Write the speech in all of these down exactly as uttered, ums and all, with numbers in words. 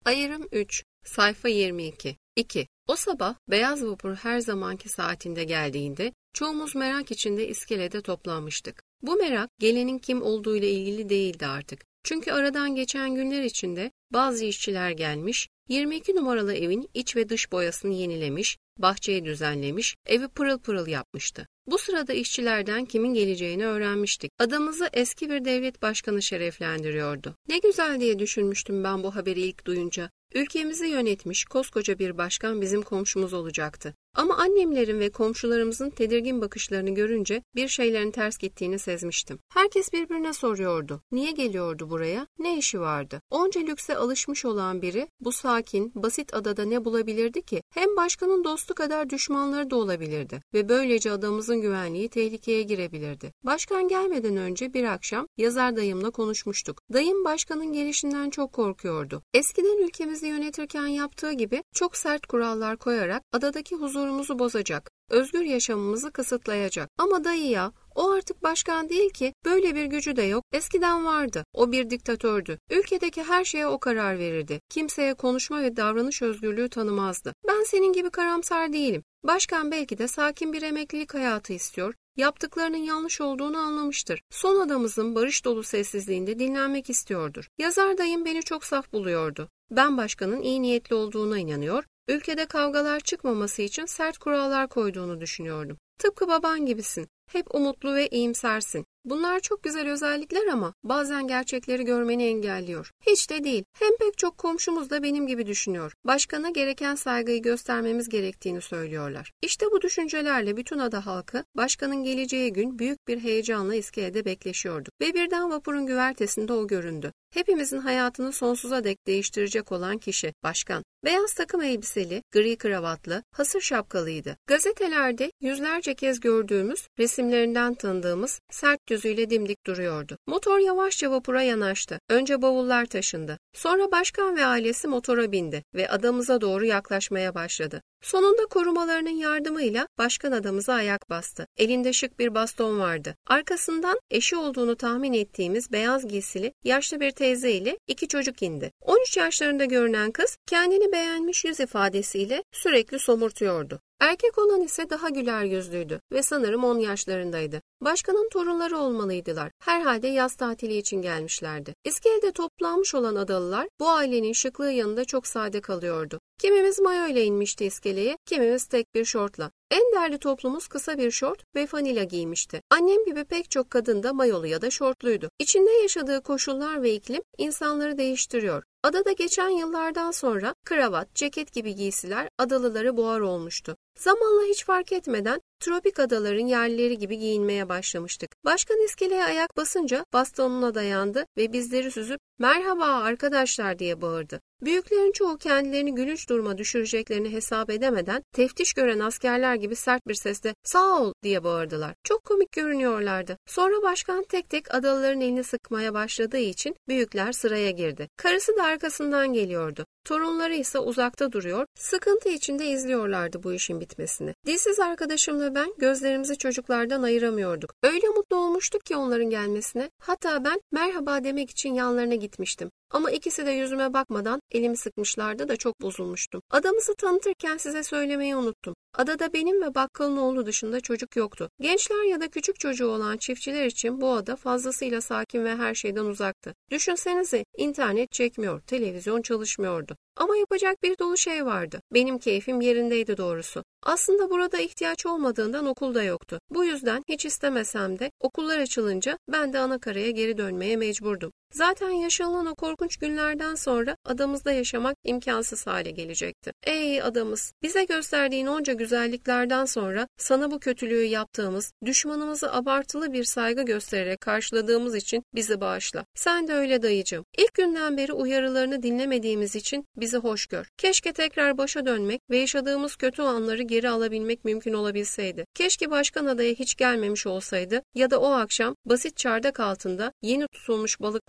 Ayrım üç, sayfa yirmi iki. iki. O sabah beyaz vapur her zamanki saatinde geldiğinde çoğumuz merak içinde iskelede toplanmıştık. Bu merak gelenin kim olduğuyla ilgili değildi artık. Çünkü aradan geçen günler içinde bazı işçiler gelmiş, yirmi iki numaralı evin iç ve dış boyasını yenilemiş, bahçeyi düzenlemiş, evi pırıl pırıl yapmıştı. Bu sırada işçilerden kimin geleceğini öğrenmiştik. Adamızı eski bir devlet başkanı şereflendiriyordu. Ne güzel diye düşünmüştüm ben bu haberi ilk duyunca. Ülkemizi yönetmiş koskoca bir başkan bizim komşumuz olacaktı. Ama annemlerin ve komşularımızın tedirgin bakışlarını görünce bir şeylerin ters gittiğini sezmiştim. Herkes birbirine soruyordu. Niye geliyordu buraya? Ne işi vardı? Onca lükse alışmış olan biri bu sakin, basit adada ne bulabilirdi ki? Hem başkanın dostu kadar düşmanları da olabilirdi ve böylece adamızın güvenliği tehlikeye girebilirdi. Başkan gelmeden önce bir akşam yazar dayımla konuşmuştuk. Dayım başkanın gelişinden çok korkuyordu. Eskiden ülkemizi yönetirken yaptığı gibi çok sert kurallar koyarak adadaki huzurumuzu bozacak, özgür yaşamımızı kısıtlayacak. Ama dayı ya, o artık başkan değil ki, böyle bir gücü de yok. Eskiden vardı. O bir diktatördü. Ülkedeki her şeye o karar verirdi. Kimseye konuşma ve davranış özgürlüğü tanımazdı. Ben senin gibi karamsar değilim. Başkan belki de sakin bir emeklilik hayatı istiyor. Yaptıklarının yanlış olduğunu anlamıştır. Son adamımızın barış dolu sessizliğinde dinlenmek istiyordur. Yazar dayım beni çok saf buluyordu. Ben başkanın iyi niyetli olduğuna inanıyor, ülkede kavgalar çıkmaması için sert kurallar koyduğunu düşünüyordum. Tıpkı baban gibisin. Hep umutlu ve iyimsersin. Bunlar çok güzel özellikler ama bazen gerçekleri görmeni engelliyor. Hiç de değil. Hem pek çok komşumuz da benim gibi düşünüyor. Başkana gereken saygıyı göstermemiz gerektiğini söylüyorlar. İşte bu düşüncelerle bütün ada halkı başkanın geleceği gün büyük bir heyecanla iskelede bekleşiyordu. Ve birden vapurun güvertesinde o göründü. Hepimizin hayatını sonsuza dek değiştirecek olan kişi, başkan. Beyaz takım elbiseli, gri kravatlı, hasır şapkalıydı. Gazetelerde yüzlerce kez gördüğümüz, resimlerinden tanıdığımız sert yüzüyle dimdik duruyordu. Motor yavaşça vapura yanaştı. Önce bavullar taşındı. Sonra başkan ve ailesi motora bindi ve adamıza doğru yaklaşmaya başladı. Sonunda korumalarının yardımıyla başkan adamıza ayak bastı. Elinde şık bir baston vardı. Arkasından eşi olduğunu tahmin ettiğimiz beyaz giysili yaşlı bir teyze ile iki çocuk indi. on üç yaşlarında görünen kız kendini beğenmiş yüz ifadesiyle sürekli somurtuyordu. Erkek olan ise daha güler yüzlüydü ve sanırım on yaşlarındaydı. Başkanın torunları olmalıydılar. Herhalde yaz tatili için gelmişlerdi. İskelede toplanmış olan adalılar bu ailenin şıklığı yanında çok sade kalıyordu. Kimimiz mayo ile inmişti iskeleye, kimimiz tek bir şortla. En değerli toplumumuz kısa bir şort ve fanila giymişti. Annem gibi pek çok kadın da mayolu ya da şortluydu. İçinde yaşadığı koşullar ve iklim insanları değiştiriyor. Adada geçen yıllardan sonra kravat, ceket gibi giysiler adalıları boğar olmuştu. Zamanla hiç fark etmeden tropik adaların yerlileri gibi giyinmeye başlamıştık. Başkan iskeleye ayak basınca bastonuna dayandı ve bizleri süzüp "Merhaba arkadaşlar" diye bağırdı. Büyüklerin çoğu kendilerini gülünç duruma düşüreceklerini hesap edemeden teftiş gören askerler gibi sert bir sesle "Sağ ol" diye bağırdılar. Çok komik görünüyorlardı. Sonra başkan tek tek adalıların elini sıkmaya başladığı için büyükler sıraya girdi. Karısı da arkasından geliyordu. Torunları ise uzakta duruyor, sıkıntı içinde izliyorlardı bu işin bitmesini. Dilsiz arkadaşımla ben gözlerimizi çocuklardan ayıramıyorduk. Öyle mutlu olmuştuk ki onların gelmesine. Hatta ben merhaba demek için yanlarına gitmiştim. Ama ikisi de yüzüme bakmadan elimi sıkmışlardı da çok bozulmuştum. Adamızı tanıtırken size söylemeyi unuttum. Adada benim ve bakkalın oğlu dışında çocuk yoktu. Gençler ya da küçük çocuğu olan çiftçiler için bu ada fazlasıyla sakin ve her şeyden uzaktı. Düşünsenize, internet çekmiyor, televizyon çalışmıyordu. Ama yapacak bir dolu şey vardı. Benim keyfim yerindeydi doğrusu. Aslında burada ihtiyaç olmadığından okul da yoktu. Bu yüzden hiç istemesem de okullar açılınca ben de anakaraya geri dönmeye mecburdum. Zaten yaşanılan o korkunç günlerden sonra adamızda yaşamak imkansız hale gelecekti. Ey adamız, bize gösterdiğin onca güzelliklerden sonra sana bu kötülüğü yaptığımız, düşmanımızı abartılı bir saygı göstererek karşıladığımız için bizi bağışla. Sen de öyle dayıcığım. İlk günden beri uyarılarını dinlemediğimiz için bizi hoş gör. Keşke tekrar başa dönmek ve yaşadığımız kötü anları geri alabilmek mümkün olabilseydi. Keşke başkan adaya hiç gelmemiş olsaydı ya da o akşam basit çardak altında yeni tutulmuş balıklar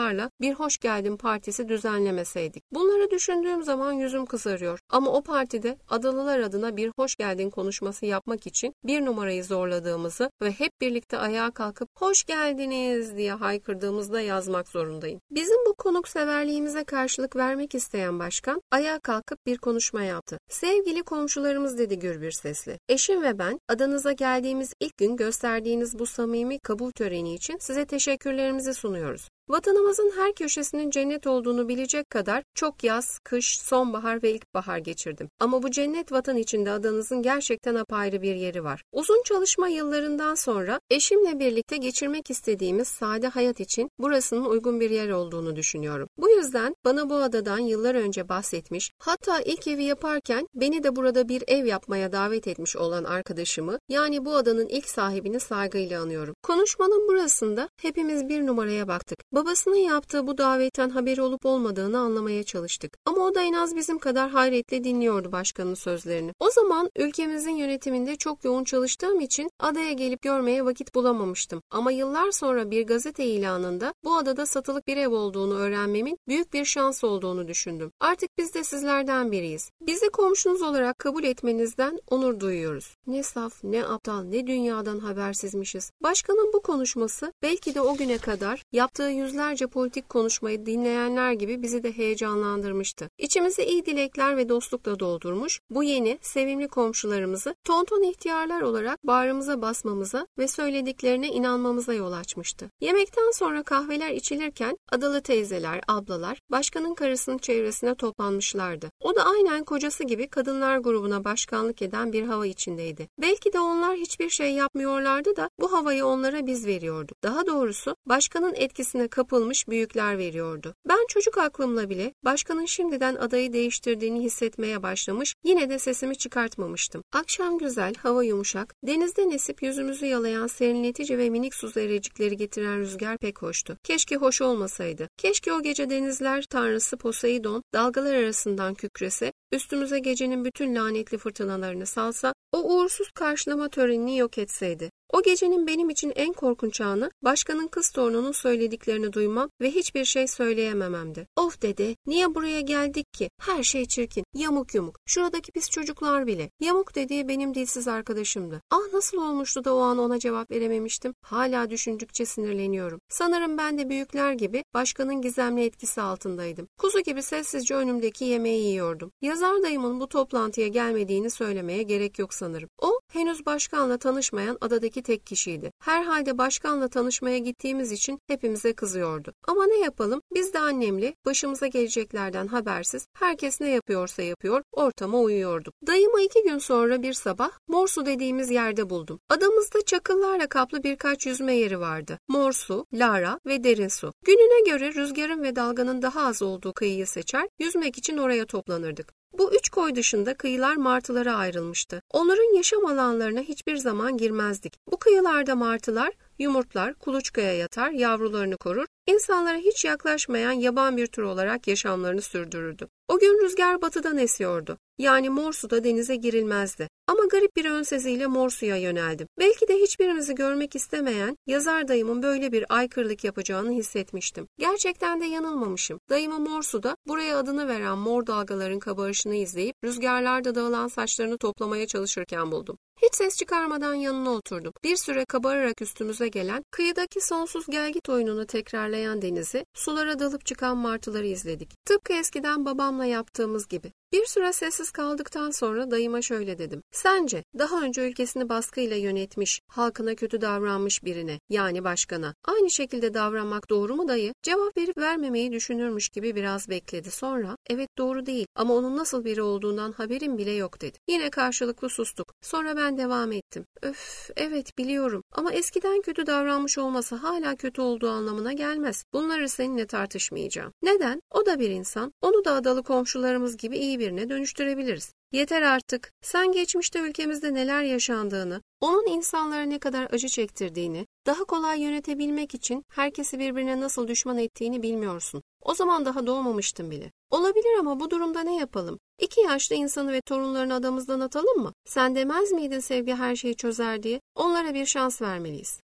adalılarla bir hoş geldin partisi düzenlemeseydik. Bunları düşündüğüm zaman yüzüm kızarıyor. Ama o partide adalılar adına bir hoş geldin konuşması yapmak için bir numarayı zorladığımızı ve hep birlikte ayağa kalkıp hoş geldiniz diye haykırdığımızda yazmak zorundayım. Bizim bu konukseverliğimize karşılık vermek isteyen başkan ayağa kalkıp bir konuşma yaptı. Sevgili komşularımız dedi gür bir sesle. Eşim ve ben adanıza geldiğimiz ilk gün gösterdiğiniz bu samimi kabul töreni için size teşekkürlerimizi sunuyoruz. Vatanımızın her köşesinin cennet olduğunu bilecek kadar çok yaz, kış, sonbahar ve ilkbahar geçirdim. Ama bu cennet vatan içinde adanızın gerçekten apayrı bir yeri var. Uzun çalışma yıllarından sonra eşimle birlikte geçirmek istediğimiz sade hayat için burasının uygun bir yer olduğunu düşünüyorum. Bu yüzden bana bu adadan yıllar önce bahsetmiş, hatta ilk evi yaparken beni de burada bir ev yapmaya davet etmiş olan arkadaşımı, yani bu adanın ilk sahibini saygıyla anıyorum. Konuşmanın burasında hepimiz bir numaraya baktık. Babasının yaptığı bu davetten haberi olup olmadığını anlamaya çalıştık. Ama o da en az bizim kadar hayretle dinliyordu başkanın sözlerini. O zaman ülkemizin yönetiminde çok yoğun çalıştığım için adaya gelip görmeye vakit bulamamıştım. Ama yıllar sonra bir gazete ilanında bu adada satılık bir ev olduğunu öğrenmemin büyük bir şans olduğunu düşündüm. Artık biz de sizlerden biriyiz. Bizi komşunuz olarak kabul etmenizden onur duyuyoruz. Ne saf, ne aptal, ne dünyadan habersizmişiz. Başkanın bu konuşması belki de o güne kadar yaptığı yüzlerce politik konuşmayı dinleyenler gibi bizi de heyecanlandırmıştı. İçimizi iyi dilekler ve dostlukla doldurmuş, bu yeni, sevimli komşularımızı tonton ihtiyarlar olarak bağrımıza basmamıza ve söylediklerine inanmamıza yol açmıştı. Yemekten sonra kahveler içilirken adalı teyzeler, ablalar başkanın karısının çevresine toplanmışlardı. O da aynen kocası gibi kadınlar grubuna başkanlık eden bir hava içindeydi. Belki de onlar hiçbir şey yapmıyorlardı da bu havayı onlara biz veriyorduk. Daha doğrusu başkanın etkisine kapılmış büyükler veriyordu. Ben çocuk aklımla bile başkanın şimdiden adayı değiştirdiğini hissetmeye başlamış, yine de sesimi çıkartmamıştım. Akşam güzel, hava yumuşak, denizden esip yüzümüzü yalayan serinletici ve minik su zerrecikleri getiren rüzgar pek hoştu. Keşke hoş olmasaydı. Keşke o gece denizler tanrısı Poseidon dalgalar arasından kükrese, üstümüze gecenin bütün lanetli fırtınalarını salsa, o uğursuz karşılama törenini yok etseydi. O gecenin benim için en korkunç anı başkanın kız torununun söylediklerini duymam ve hiçbir şey söyleyemememdi. Of dede, niye buraya geldik ki? Her şey çirkin, yamuk yumuk. Şuradaki pis çocuklar bile. Yamuk dediği benim dilsiz arkadaşımdı. Ah nasıl olmuştu da o an ona cevap verememiştim. Hala düşündükçe sinirleniyorum. Sanırım ben de büyükler gibi başkanın gizemli etkisi altındaydım. Kuzu gibi sessizce önümdeki yemeği yiyordum. Yazar dayımın bu toplantıya gelmediğini söylemeye gerek yok sanırım. O henüz başkanla tanışmayan adadaki tek kişiydi. Herhalde başkanla tanışmaya gittiğimiz için hepimize kızıyordu. Ama ne yapalım? Biz de annemle başımıza geleceklerden habersiz herkes ne yapıyorsa yapıyor, ortama uyuyorduk. Dayımı iki gün sonra bir sabah Morsu dediğimiz yerde buldum. Adamızda çakıllarla kaplı birkaç yüzme yeri vardı. Morsu, Lara ve derin su. Gününe göre rüzgarın ve dalganın daha az olduğu kıyıyı seçer, yüzmek için oraya toplanırdık. Bu üç koy dışında kıyılar martılara ayrılmıştı. Onların yaşam alanlarına hiçbir zaman girmezdik. Bu kıyılarda martılar yumurtlar, kuluçkaya yatar, yavrularını korur, insanlara hiç yaklaşmayan yaban bir tür olarak yaşamlarını sürdürürdü. O gün rüzgar batıdan esiyordu. Yani Morsu'da denize girilmezdi. Ama garip bir önseziyle Morsu'ya yöneldim. Belki de hiçbirimizi görmek istemeyen yazar dayımın böyle bir aykırılık yapacağını hissetmiştim. Gerçekten de yanılmamışım. Dayımı Morsu'da buraya adını veren mor dalgaların kabarışını izleyip rüzgarlarda dağılan saçlarını toplamaya çalışırken buldum. Hiç ses çıkarmadan yanına oturdum. Bir süre kabararak üstümüze gelen, kıyıdaki sonsuz gelgit oyununu tekrarlayan denizi, sulara dalıp çıkan martıları izledik. Tıpkı eskiden babamla yaptığımız gibi. Bir süre sessiz kaldıktan sonra dayıma şöyle dedim. Sence daha önce ülkesini baskıyla yönetmiş, halkına kötü davranmış birine, yani başkana, aynı şekilde davranmak doğru mu dayı? Cevap verip vermemeyi düşünürmüş gibi biraz bekledi. Sonra, evet doğru değil ama onun nasıl biri olduğundan haberim bile yok dedi. Yine karşılıklı sustuk. Sonra ben devam ettim. Öf, evet biliyorum ama eskiden kötü davranmış olması hala kötü olduğu anlamına gelmez. Bunları seninle tartışmayacağım. Neden? O da bir insan. Onu da adalı komşularımız gibi iyi birine dönüştürebiliriz. Yeter artık. Sen geçmişte ülkemizde neler yaşandığını, onun insanlara ne kadar acı çektirdiğini, daha kolay yönetebilmek için herkesi birbirine nasıl düşman ettiğini bilmiyorsun. O zaman daha doğmamıştın bile. Olabilir ama bu durumda ne yapalım? İki yaşlı insanı ve torunlarını adamızdan atalım mı? Sen demez miydin sevgi her şeyi çözer diye? Onlara bir şans vermeliyiz.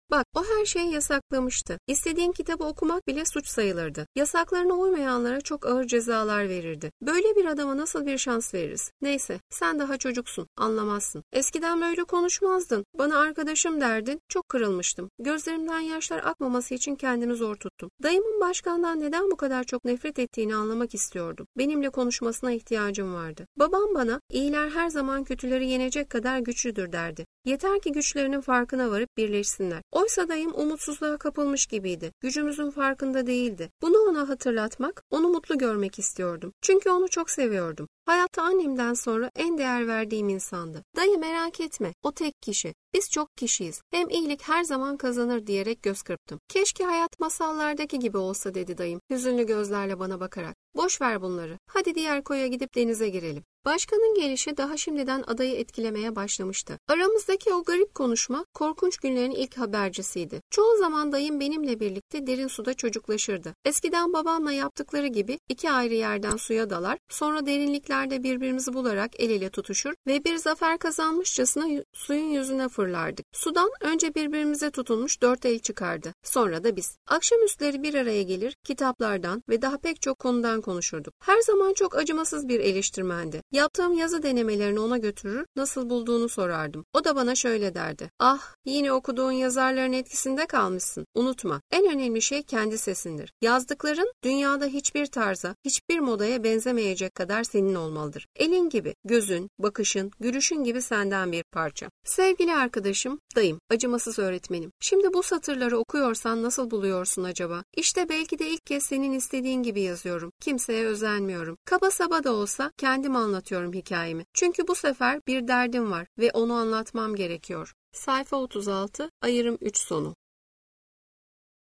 Bak, o her şeyi yasaklamıştı. İstediğin kitabı okumak bile suç sayılırdı. Yasaklarına uymayanlara çok ağır cezalar verirdi. Böyle bir adama nasıl bir şans veririz? Neyse, sen daha çocuksun, anlamazsın. Eskiden böyle konuşmazdın. Bana arkadaşım derdin, çok kırılmıştım. Gözlerimden yaşlar akmaması için kendimi zor tuttum. Dayımın başkandan neden bu kadar çok nefret ettiğini anlamak istiyordum. Benimle konuşmasına ihtiyacım vardı. Babam bana, iyiler her zaman kötüleri yenecek kadar güçlüdür derdi. Yeter ki güçlerinin farkına varıp birleşsinler. Oysa dayım umutsuzluğa kapılmış gibiydi. Gücümüzün farkında değildi. Bunu ona hatırlatmak, onu mutlu görmek istiyordum. Çünkü onu çok seviyordum. Hayatta annemden sonra en değer verdiğim insandı. Dayı merak etme, o tek kişi. Biz çok kişiyiz. Hem iyilik her zaman kazanır diyerek göz kırptım. Keşke hayat masallardaki gibi olsa dedi dayım, hüzünlü gözlerle bana bakarak. Boş ver bunları. Hadi diğer koya gidip denize girelim. Başkanın gelişi daha şimdiden adayı etkilemeye başlamıştı. Aramızdaki o garip konuşma korkunç günlerin ilk habercisiydi. Çoğu zaman dayım benimle birlikte derin suda çocuklaşırdı. Eskiden babamla yaptıkları gibi iki ayrı yerden suya dalar, sonra derinliklerde birbirimizi bularak el ele tutuşur ve bir zafer kazanmışçasına suyun yüzüne fırlardık. Sudan önce birbirimize tutunmuş dört el çıkardı. Sonra da biz. Akşamüstleri bir araya gelir, kitaplardan ve daha pek çok konudan konuşurduk. Her zaman çok acımasız bir eleştirmendi. Yaptığım yazı denemelerini ona götürür, nasıl bulduğunu sorardım. O da bana şöyle derdi. Ah, yine okuduğun yazarların etkisinde kalmışsın. Unutma, en önemli şey kendi sesindir. Yazdıkların dünyada hiçbir tarza, hiçbir modaya benzemeyecek kadar senin olmalıdır. Elin gibi, gözün, bakışın, gülüşün gibi senden bir parça. Sevgili arkadaşım, dayım, acımasız öğretmenim. Şimdi bu satırları okuyorsan nasıl buluyorsun acaba? İşte belki de ilk kez senin istediğin gibi yazıyorum. Kimseye özenmiyorum. Kaba saba da olsa kendim anlatıyorum hikayemi. Çünkü bu sefer bir derdim var ve onu anlatmam gerekiyor. Sayfa otuz altı, ayrım üç sonu.